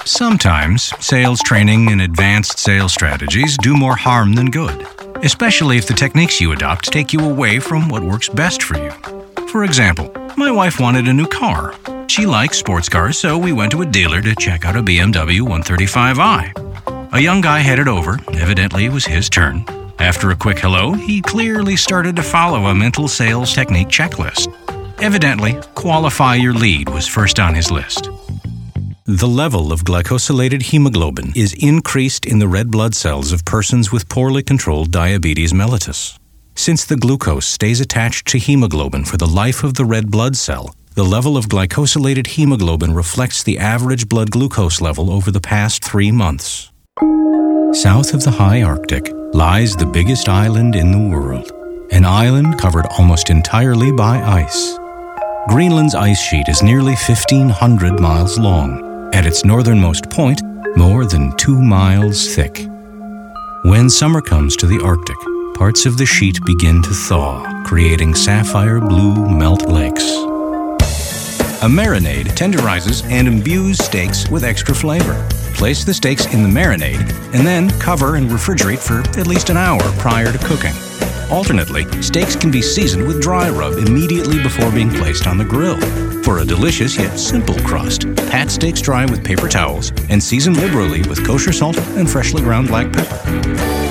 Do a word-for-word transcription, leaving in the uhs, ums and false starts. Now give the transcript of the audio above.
Sometimes sales training and advanced sales strategies do more harm than good, especially if the techniques you adopt take you away from what works best for you. For example, my wife wanted a new car. She likes sports cars, so we went to a dealer to check out a B M W one thirty-five i. A young guy headed over. Evidently, it was his turn. After a quick hello, he clearly started to follow a mental sales technique checklist. Evidently, qualify your lead was first on his list. The level of glycosylated hemoglobin is increased in the red blood cells of persons with poorly controlled diabetes mellitus. Since the glucose stays attached to hemoglobin for the life of the red blood cell, the level of glycosylated hemoglobin reflects the average blood glucose level over the past three months. South of the high Arctic lies the biggest island in the world, an island covered almost entirely by ice. Greenland's ice sheet is nearly fifteen hundred miles long. At its northernmost point, more than two miles thick. When summer comes to the Arctic, parts of the sheet begin to thaw, creating sapphire blue melt lakes. A marinade tenderizes and imbues steaks with extra flavor. Place the steaks in the marinade and then cover and refrigerate for at least an hour prior to cooking. Alternately, steaks can be seasoned with dry rub immediately before being placed on the grill. For a delicious yet simple crust, pat steaks dry with paper towels and season liberally with kosher salt and freshly ground black pepper.